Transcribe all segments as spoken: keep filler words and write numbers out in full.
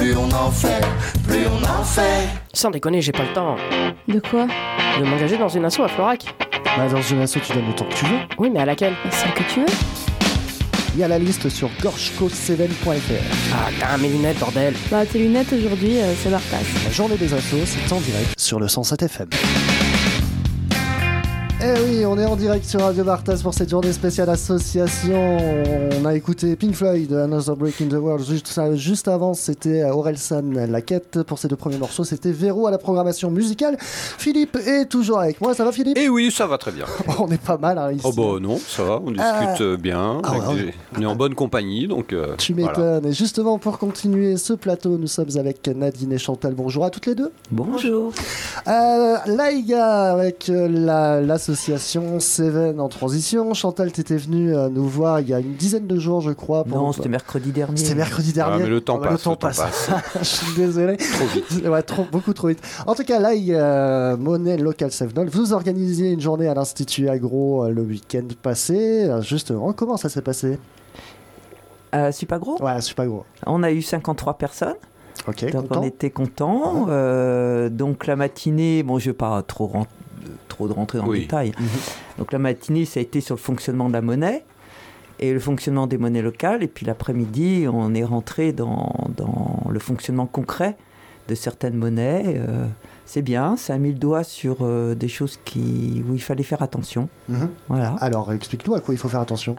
plus on en fait, plus on en fait. Sans déconner, j'ai pas le temps De quoi? de m'engager dans une asso à Florac. Bah, dans une asso, tu donnes le temps que tu veux. Oui, mais à laquelle? Celle que tu veux? Il y a la liste sur gorgeco seven point f r. Ah, t'as mes lunettes, bordel. Bah, tes lunettes aujourd'hui, euh, c'est Bartas. La journée des assos, c'est en direct sur le cent sept F M. Eh oui, on est en direct sur Radio Bartas pour cette journée spéciale association. On a écouté Pink Floyd, Another Break in the World. Juste, juste avant, c'était Orelsan, La Quête. Pour ces deux premiers morceaux, c'était Véro à la programmation musicale. Philippe est toujours avec moi. Ça va, Philippe? Eh oui, ça va très bien. On est pas mal hein, ici. Oh bah non, ça va, on discute euh... bien. Ah, ouais, des... On est en bonne compagnie, donc... Euh, tu m'étonnes. Voilà. Et justement, pour continuer ce plateau, nous sommes avec Nadine et Chantal. Bonjour à toutes les deux. Bonjour. Euh, Laïga avec euh, la, l'association Seven en transition. Chantal, tu étais venue euh, nous voir il y a une dizaine de jours, je crois. Pour non, nous... c'était mercredi dernier. C'était mercredi dernier. Ah, mais le temps oh, passe. Le temps, le temps passe. passe. Je suis désolé. Trop vite. Ouais, trop, beaucoup trop vite. En tout cas, là, il y a Monnaie Local Seven. Vous organisiez une journée à l'Institut Agro euh, le week-end passé. Euh, justement, comment ça s'est passé? euh, Supagro. Ouais, Supagro. On a eu cinquantre-trois personnes. Ok, donc content. on était contents. Ah. Euh, donc la matinée, bon, je ne vais pas trop, rent- trop de rentrer dans oui. le détail. Mm-hmm. Donc la matinée, ça a été sur le fonctionnement de la monnaie et le fonctionnement des monnaies locales. Et puis l'après-midi, on est rentré dans, dans le fonctionnement concret de certaines monnaies. Euh, c'est bien, ça a mis le doigt sur euh, des choses qui, où il fallait faire attention. Mm-hmm. Voilà. Alors, explique-nous à quoi il faut faire attention.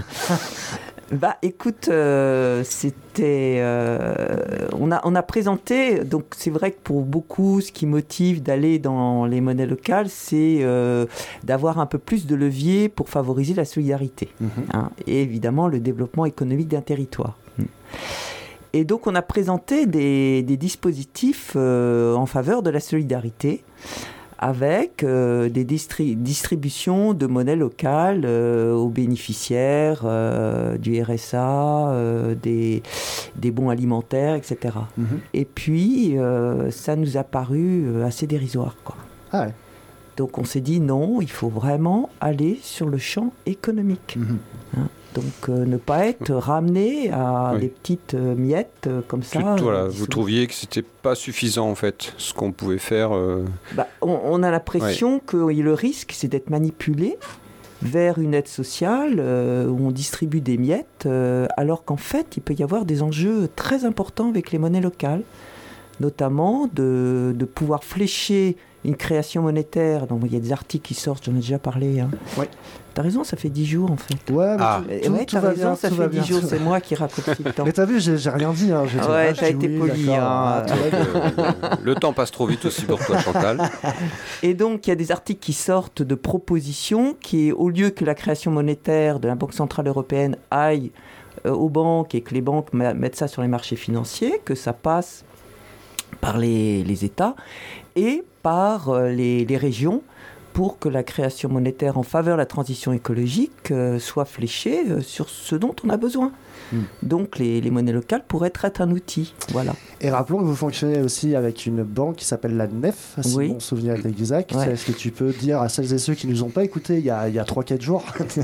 Bah, écoute, euh, c'était, euh, on a on a présenté. Donc, c'est vrai que pour beaucoup, ce qui motive d'aller dans les monnaies locales, c'est euh, d'avoir un peu plus de levier pour favoriser la solidarité, mmh. hein, et évidemment le développement économique d'un territoire. Mmh. Et donc, on a présenté des, des dispositifs euh, en faveur de la solidarité, avec euh, des distri- distributions de monnaie locale euh, aux bénéficiaires euh, du R S A, euh, des, des bons alimentaires, et cetera. Mm-hmm. Et puis, euh, ça nous a paru assez dérisoire, quoi. Ah ouais. Donc, on s'est dit non, il faut vraiment aller sur le champ économique. Mm-hmm. Hein. Donc, euh, ne pas être ramené à oui. des petites euh, miettes euh, comme ça. Plutôt, voilà, vous trouviez que c'était pas suffisant, en fait, ce qu'on pouvait faire euh... bah, on, on a l'impression ouais. que le risque, c'est d'être manipulé vers une aide sociale euh, où on distribue des miettes, euh, alors qu'en fait, il peut y avoir des enjeux très importants avec les monnaies locales, notamment de, de pouvoir flécher une création monétaire. Donc, il y a des articles qui sortent, j'en ai déjà parlé. Hein. Ouais. T'as raison, ça fait dix jours en fait. Ouais, mais ah. tout, ouais, tout t'as va raison, bien, ça tout fait va dix bien. jours, c'est moi qui raconte tout le temps. Mais t'as vu, j'ai, j'ai rien dit. Hein. J'ai ouais, dit, t'as été oui, poli. Hein. Ah, le, le temps passe trop vite aussi pour toi, Chantal. Et donc, il y a des articles qui sortent de propositions qui, au lieu que la création monétaire de la Banque Centrale Européenne aille euh, aux banques et que les banques ma- mettent ça sur les marchés financiers, que ça passe par les, les États et par euh, les, les régions, pour que la création monétaire en faveur de la transition écologique euh, soit fléchée euh, sur ce dont on a besoin. Mmh. Donc les, les monnaies locales pourraient être un outil. Voilà. Et rappelons que vous fonctionnez aussi avec une banque qui s'appelle la N E F, si oui. mon souvenir est exact. Ouais. Est-ce que tu peux dire à celles et ceux qui ne nous ont pas écoutés il y a, il y a trois quatre jours,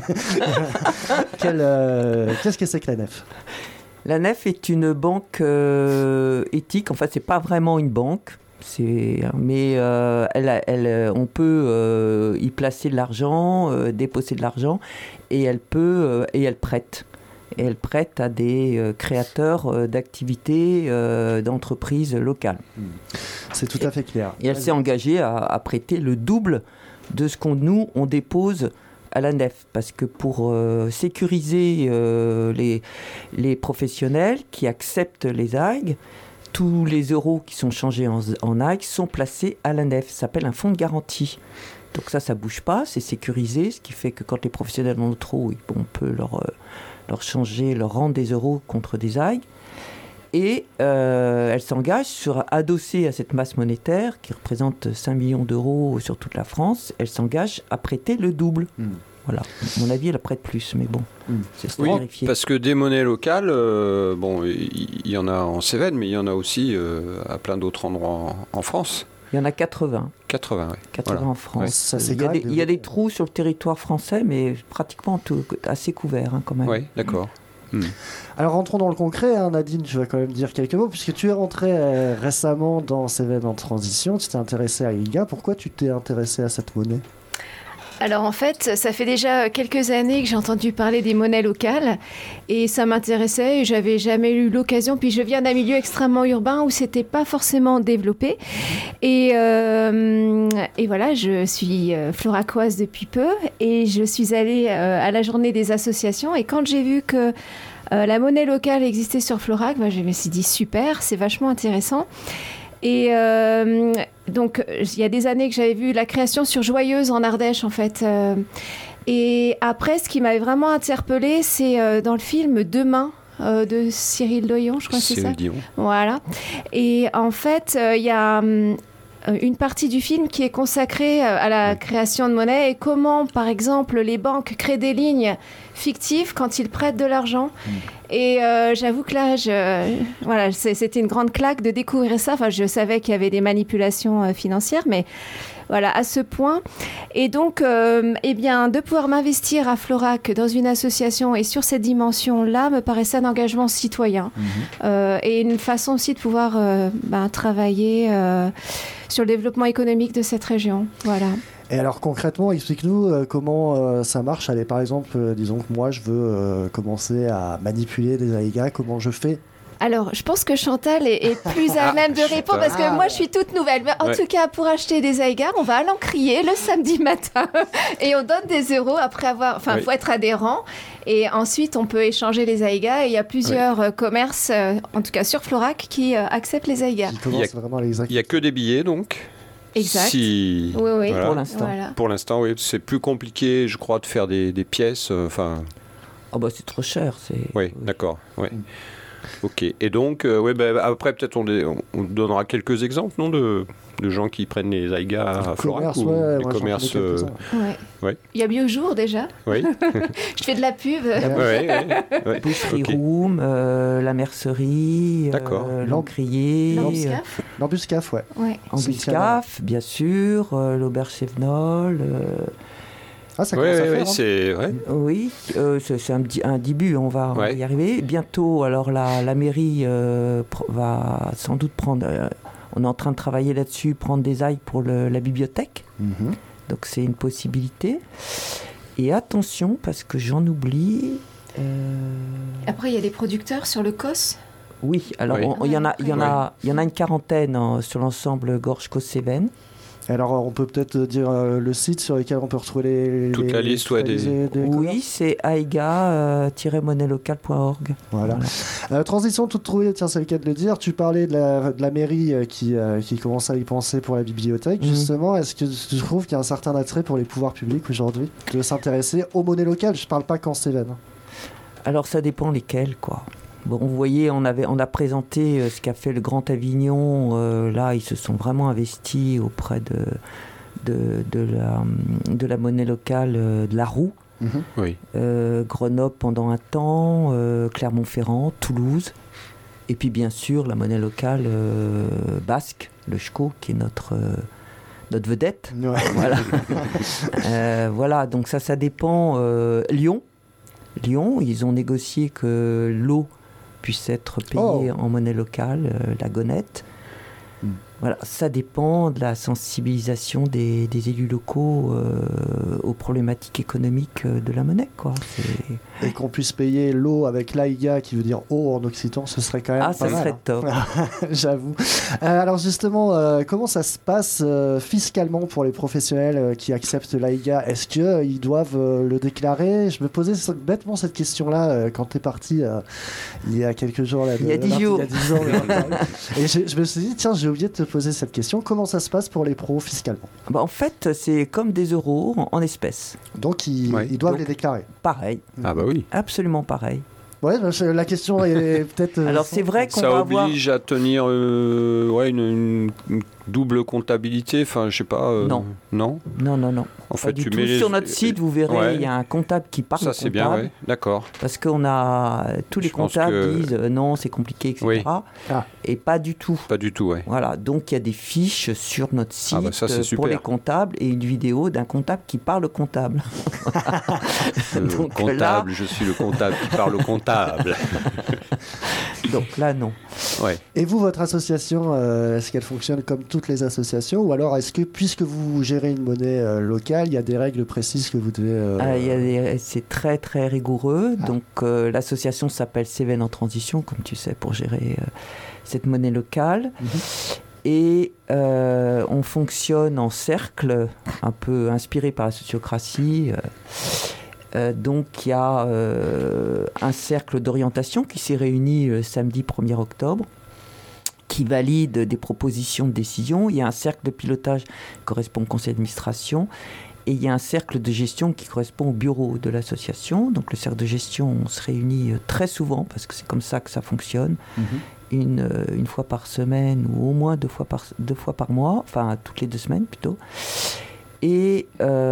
Quel, euh, qu'est-ce que c'est que la N E F ? La N E F est une banque euh, éthique. En fait, ce n'est pas vraiment une banque. C'est, mais euh, elle, elle, on peut euh, y placer de l'argent, euh, déposer de l'argent, et elle peut euh, et elle prête. Et elle prête à des euh, créateurs euh, d'activités euh, d'entreprises locales. C'est tout à fait clair. Et elle s'est engagée à, à prêter le double de ce qu'on nous on dépose à la N E F, parce que pour euh, sécuriser euh, les, les professionnels qui acceptent les A G, tous les euros qui sont changés en, en A G sont placés à la N E F. Ça s'appelle un fonds de garantie. Donc ça, ça ne bouge pas, c'est sécurisé, ce qui fait que quand les professionnels en ont trop, on peut leur, euh, leur changer, leur rendre des euros contre des A G. Et euh, elle s'engage sur, adossée à cette masse monétaire, qui représente cinq millions d'euros sur toute la France, elle s'engage à prêter le double. Mmh. Voilà. À mon avis, elle prête plus, mais bon, mmh. c'est oui, vérifié. Parce que des monnaies locales, euh, bon, il y, y en a en Cévennes, mais il y en a aussi euh, à plein d'autres endroits en, en France. Il y en a quatre-vingts. quatre-vingts, oui. quatre-vingts voilà. En France. Ouais, ça, c'est il, y a des, il y a des trous sur le territoire français, mais pratiquement tout, assez couverts, hein, quand même. Oui, d'accord. Mmh. Alors rentrons dans le concret, hein. Nadine, tu vas quand même dire quelques mots, puisque tu es rentrée euh, récemment dans Seven en transition, tu t'es intéressée à Aiga. Pourquoi tu t'es intéressée à cette monnaie ? Alors en fait, ça fait déjà quelques années que j'ai entendu parler des monnaies locales et ça m'intéressait et j'avais jamais eu l'occasion. Puis je viens d'un milieu extrêmement urbain où c'était pas forcément développé. Et, euh, et voilà, je suis floracoise depuis peu et je suis allée euh, à la journée des associations. Et quand j'ai vu que euh, la monnaie locale existait sur Florac, bah, je me suis dit super, c'est vachement intéressant. Et euh, donc, il y a des années que j'avais vu la création sur Joyeuse en Ardèche, en fait. Euh, et après, ce qui m'avait vraiment interpellée, c'est euh, dans le film Demain euh, de Cyril Doyon, je crois que c'est ça. Cyril Dion. Voilà. Et en fait, il euh, y a hum, une partie du film qui est consacrée à la création de monnaie et comment, par exemple, les banques créent des lignes fictives quand ils prêtent de l'argent. Mmh. Et euh, j'avoue que là, je, voilà, c'était une grande claque de découvrir ça. Enfin, je savais qu'il y avait des manipulations euh, financières, mais voilà, à ce point. Et donc, euh, eh bien, de pouvoir m'investir à Florac dans une association et sur cette dimension-là me paraissait un engagement citoyen mmh. euh, et une façon aussi de pouvoir euh, ben, travailler euh, sur le développement économique de cette région. Voilà. Et alors concrètement, explique-nous euh, comment euh, ça marche. Allez, par exemple, euh, disons que moi, je veux euh, commencer à manipuler des Aiga. Comment je fais ? Alors, je pense que Chantal est, est plus à même de répondre parce que ah. moi, je suis toute nouvelle. Mais en ouais. tout cas, pour acheter des Aiga, on va à l'encrier le samedi matin et on donne des euros après avoir... Enfin, il ouais. faut être adhérent. Et ensuite, on peut échanger les Aiga. Et il y a plusieurs ouais. commerces, euh, en tout cas sur Florac, qui euh, acceptent les Aiga. Il n'y a, a que des billets, donc. Exact. Si... Oui, oui. Voilà. Pour l'instant. Voilà. Pour l'instant, oui. C'est plus compliqué, je crois, de faire des, des pièces. Enfin. Euh, oh bah c'est trop cher. C'est... Oui, d'accord. Ouais. Mm. Ok. Et donc, euh, ouais, bah, après, peut-être on, dé... on donnera quelques exemples, non, de, de gens qui prennent les Aiga à Florac ou ouais, les ouais, commerces. Euh... Ouais. Ouais. Il y a Biojour déjà. Oui. Je fais de la pub. Ouais, ouais, ouais. Boucherie okay. Room, euh, la mercerie, euh, l'encrier. L'embuscaf. L'embuscaf, ouais. ouais. Embuscaf, bien sûr, euh, l'auberge Chevenol. Euh... Ah, ça ouais, commence ouais, à faire, ouais, hein. c'est... Ouais. Oui, euh, c'est, c'est un, un début, on va, ouais. on va y arriver. Bientôt, alors la, la mairie euh, pr- va sans doute prendre... Euh, on est en train de travailler là-dessus, prendre des ailes pour le, la bibliothèque. Mm-hmm. Donc c'est une possibilité. Et attention, parce que j'en oublie... Euh... Après, il y a des producteurs sur le C O S. Oui, alors il oui. y, en a, y, en a, y en a une quarantaine hein, sur l'ensemble Gorge-Caux-Cévennes. Alors, on peut peut-être dire euh, le site sur lequel on peut retrouver les, toute les, la liste, ouais, des... des, des oui, c'est aiga tiret monnaie locale point org. Voilà. voilà. Euh, transition toute trouvée, tiens, c'est le cas de le dire. Tu parlais de la, de la mairie euh, qui, euh, qui commence à y penser pour la bibliothèque. Mmh. Justement, est-ce que tu trouves qu'il y a un certain attrait pour les pouvoirs publics aujourd'hui de s'intéresser aux monnaies locales ? Je ne parle pas qu'en Cévennes. Alors, ça dépend lesquelles, quoi. Bon, vous voyez, on, avait, on a présenté euh, ce qu'a fait le Grand Avignon. Euh, là, ils se sont vraiment investis auprès de, de, de, la, de la monnaie locale euh, de la roue. Mmh. Oui. Euh, Grenoble pendant un temps, euh, Clermont-Ferrand, Toulouse. Et puis, bien sûr, la monnaie locale euh, basque, le Chco, qui est notre... Euh, notre vedette. Ouais. Voilà. euh, voilà, donc ça, ça dépend. Euh, Lyon, Lyon, ils ont négocié que l'eau puisse être payée oh. en monnaie locale, euh, la gonette. Mm. Voilà, ça dépend de la sensibilisation des, des élus locaux euh, aux problématiques économiques de la monnaie, quoi. C'est... Et qu'on puisse payer l'eau avec l'aiga, qui veut dire eau en occitan, ce serait quand même ah, pas ça mal. serait top. J'avoue. Euh, alors justement, euh, comment ça se passe euh, fiscalement pour les professionnels euh, qui acceptent l'aiga ? Est-ce qu'ils euh, doivent euh, le déclarer ? Je me posais bêtement cette question-là euh, quand tu es parti euh, il y a quelques jours. Là, de, il y a dix jours. Il y a dix jours et je, je me suis dit, tiens, j'ai oublié de te poser cette question. Comment ça se passe pour les pros fiscalement ? Bah, en fait, c'est comme des euros en, en espèces. Donc, ils, ouais. ils doivent Donc, les déclarer. Pareil. Ah bah oui. Absolument pareil. Ouais, la question est peut-être... Euh, Alors, c'est vrai qu'on ça va oblige avoir... à tenir euh, ouais, une, une, une double comptabilité, enfin, je sais pas... Euh, non. Non Non, non, non. En fait, du tu tout. mets les... Sur notre site, vous verrez, il ouais. y a un comptable qui parle ça, au c'est comptable. bien, ouais. D'accord. Parce qu'on a... Tous les je comptables que... disent euh, non, c'est compliqué, et cetera. Oui. Ah. Et pas du tout. Pas du tout, ouais. Voilà, donc il y a des fiches sur notre site ah bah ça, c'est pour les comptables et une vidéo d'un comptable qui parle au comptable. Le donc comptable, là... je suis le comptable qui parle au comptable. rentable. Donc là, non. Ouais. Et vous, votre association, euh, est-ce qu'elle fonctionne comme toutes les associations, ou alors est-ce que, puisque vous gérez une monnaie euh, locale, il y a des règles précises que vous devez... euh, Ah, il y a des- c'est très très rigoureux. Ah. Donc euh, l'association s'appelle Cévennes en transition, comme tu sais, pour gérer euh, cette monnaie locale. Mhm. Et euh, on fonctionne en cercle, un peu inspiré par la sociocratie. Euh, euh, donc il y a euh, un cercle d'orientation qui s'est réuni le samedi premier octobre, qui valide des propositions de décision. Il y a un cercle de pilotage qui correspond au conseil d'administration. Et il y a un cercle de gestion qui correspond au bureau de l'association. Donc le cercle de gestion, on se réunit très souvent, parce que c'est comme ça que ça fonctionne. Mhm. Une, euh, une fois par semaine ou au moins deux fois par, deux fois par mois, enfin toutes les deux semaines plutôt. Et,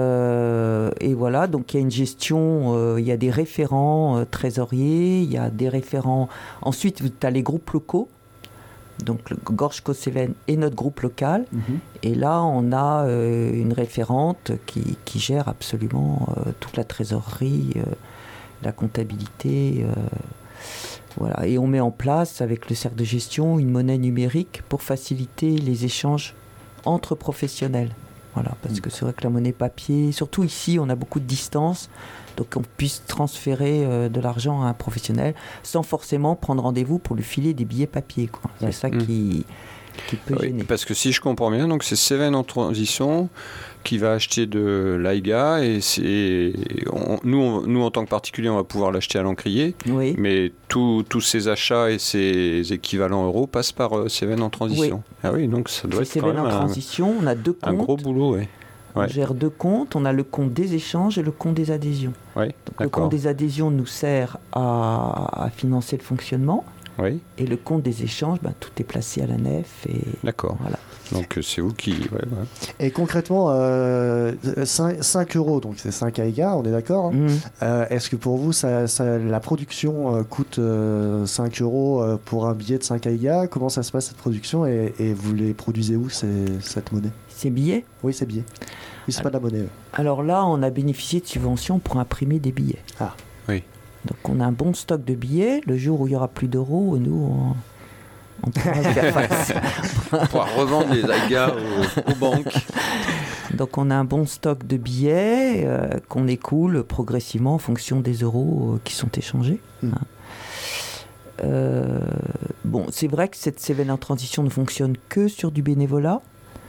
euh, et voilà, donc il y a une gestion, euh, il y a des référents euh, trésoriers, il y a des référents... Ensuite, tu as les groupes locaux, donc le Gorge-Cévennes et notre groupe local. Mhm. Et là, on a euh, une référente qui, qui gère absolument euh, toute la trésorerie, euh, la comptabilité... Euh, Voilà. Et on met en place, avec le cercle de gestion, une monnaie numérique pour faciliter les échanges entre professionnels. Voilà, parce que c'est vrai que la monnaie papier, surtout ici, on a beaucoup de distance, donc on puisse transférer euh, de l'argent à un professionnel sans forcément prendre rendez-vous pour lui filer des billets papier, quoi. C'est Ouais. ça Mmh. qui, qui peut Oui, gêner. parce que si je comprends bien, donc c'est Cévennes en transition qui va acheter de l'A I G A et c'est on- nous, on- nous en tant que particulier, on va pouvoir l'acheter à l'encrier, Oui. mais tous tous ces achats et ces équivalents euros passent par euh, Cévennes en transition. Ah oui, donc ça doit C'est être quand Cévennes même en un, transition, on a deux un comptes. gros boulot, ouais. On Ouais. gère deux comptes, on a le compte des échanges et le compte des adhésions. Ouais, Donc, le d'accord. compte des adhésions nous sert à, à financer le fonctionnement. Oui, Et le compte des échanges, ben, tout est placé à la nef. Et d'accord. voilà. Donc euh, c'est vous qui. Ouais, ouais. Et concrètement, euh, cinq euros, donc c'est cinq A I G A, on est d'accord. Mmh. Euh, Est-ce que pour vous, ça, ça- la production euh, coûte euh, cinq euros euh, pour un billet de cinq A I G A? Comment ça se passe cette production, et, et vous les produisez où, ces- cette monnaie? Ces billets. Oui, c'est billets. Oui, c'est pas de la monnaie. euh. Alors là, on a bénéficié de subventions pour imprimer des billets. Ah. Oui. Donc on a un bon stock de billets. Le jour où il n'y aura plus d'euros, nous, on, on pourra faire face. On pourra revendre les A I G A aux, aux banques. Donc on a un bon stock de billets euh, qu'on écoule progressivement en fonction des euros euh, qui sont échangés. Mm. Hein. Euh, bon, c'est vrai que cette Cévennes en transition ne fonctionne que sur du bénévolat.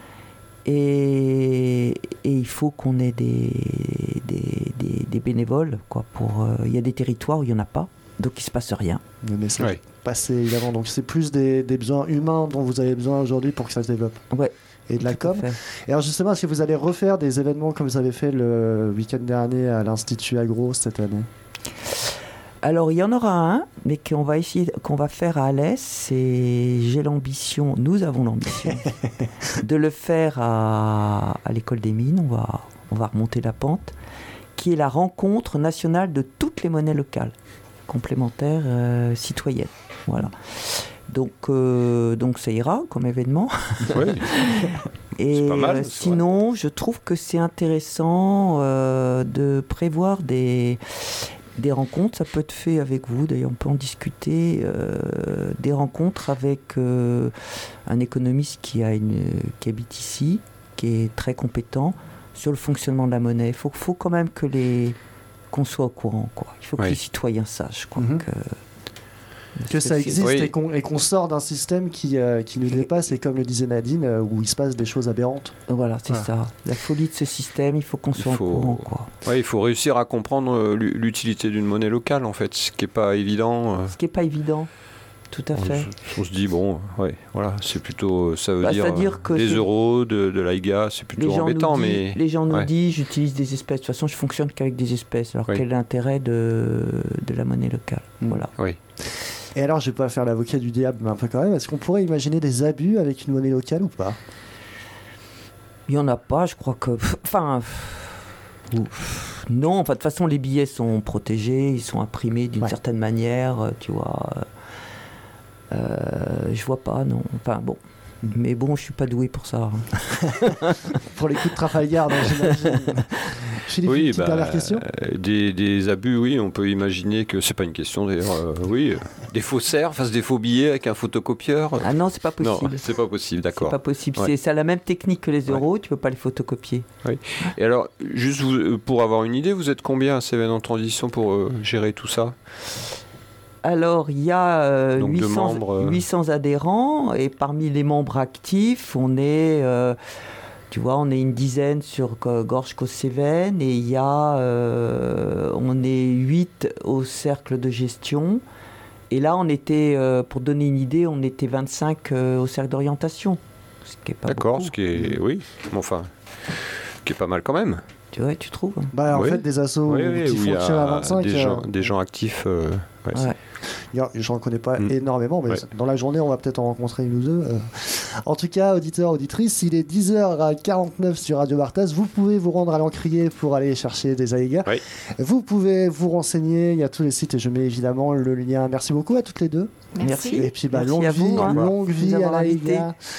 Et, et il faut qu'on ait des, des, des, des bénévoles. Quoi, pour, euh, il y a des territoires où il n'y en a pas, donc il ne se passe rien. Le message Ouais. passé, évidemment. Donc c'est plus des, des besoins humains dont vous avez besoin aujourd'hui pour que ça se développe. Ouais, Et de la tout à com. fait. Et alors justement, est-ce que vous allez refaire des événements comme vous avez fait le week-end dernier à l'Institut Agro cette année? Alors il y en aura un, mais qu'on va essayer, qu'on va faire à Alès. C'est j'ai l'ambition, nous avons l'ambition de le faire à, à l'école des mines. On va, on va remonter la pente, qui est la rencontre nationale de toutes les monnaies locales complémentaires euh, citoyennes. Voilà. Donc, euh, donc ça ira comme événement. Oui. Et C'est pas mal, euh, c'est sinon, je trouve que c'est intéressant euh, de prévoir des, des rencontres. Ça peut être fait avec vous, d'ailleurs on peut en discuter. Euh, des rencontres avec euh, un économiste qui, a une, qui habite ici, qui est très compétent sur le fonctionnement de la monnaie. Il faut, faut quand même que les, qu'on soit au courant, quoi. Il faut que Oui. les citoyens sachent, quoi, Mhm. que, Que ça c'est- existe Oui. et qu'on et qu'on sort d'un système qui, euh, qui nous dépasse, et comme le disait Nadine, euh, où il se passe des choses aberrantes. Voilà, c'est Voilà. ça. La folie de ce système, il faut qu'on Il soit faut- au courant, quoi. Ouais, il faut réussir à comprendre euh, l'u- l'utilité d'une monnaie locale, en fait, ce qui n'est pas évident. euh. Ce qui n'est pas évident, tout à On, fait. se- on se dit, bon, ouais, voilà, c'est plutôt, ça veut Bah, dire, c'est-à-dire euh, que des c'est- euros, de, de l'A I G A, c'est plutôt Les gens, embêtant, nous, mais... disent, les gens nous ouais. disent j'utilise des espèces. De toute façon, je fonctionne qu'avec des espèces. Alors Oui. quel est l'intérêt de, de la monnaie locale? Mm. Voilà. Oui. Et alors, je vais pas faire l'avocat du diable, mais un peu quand même, est-ce qu'on pourrait imaginer des abus avec une monnaie locale ou pas? Il n'y en a pas, je crois que. Enfin. ou- Non, enfin, de toute façon, les billets sont protégés, ils sont imprimés d'une Ouais. certaine manière, euh, tu vois. Euh, je vois pas, non. Enfin, bon. Mais bon, je suis pas doué pour ça. hein. Pour les coups de Trafalgar, non, j'imagine. Philippe, Oui, une petite bah, dernière question. euh, des, des abus, oui, on peut imaginer que c'est pas une question d'ailleurs. euh, oui, euh, des faussaires fassent des faux billets avec un photocopieur. Ah non, c'est pas Non, possible. c'est pas possible, C'est d'accord. pas possible. Ouais. C'est, c'est la même technique que les euros, tu peux pas les photocopier. Et alors, juste vous- euh, pour avoir une idée, vous êtes combien à Cévennes en transition pour euh, gérer tout ça? Alors, il y a euh, Donc, de huit cents, membres, euh. huit cents adhérents et parmi les membres actifs, on est, euh, tu vois, on est une dizaine sur euh, Gorge-Caux-Cévennes et il y a, euh, on est huit au cercle de gestion. Et là, on était, euh, pour donner une idée, on était vingt-cinq euh, au cercle d'orientation. Ce qui est pas D'accord, beaucoup. ce qui est, oui, mais enfin, qui est pas mal quand même. Tu vois, tu trouves? Bah, en Oui. fait, des assos Oui, oui, qui où il y fonctionnent à a vingt-cinq, des euh, gens, des gens actifs. euh, ouais. Ouais. il y a- j'en connais pas Mm. énormément, mais Ouais. dans la journée, on va peut-être en rencontrer une ou deux. euh. En tout cas, auditeurs, auditrices, il est dix heures quarante-neuf sur Radio Vartas. Vous pouvez vous rendre à l'Encrier pour aller chercher des Aïgas. Oui. Vous pouvez vous renseigner, il y a tous les sites et je mets évidemment le lien. Merci beaucoup à toutes les deux. Merci. Et puis, bah, Merci longue à vie, vous, hein, longue de vie nous à avoir invités. l'Aïga.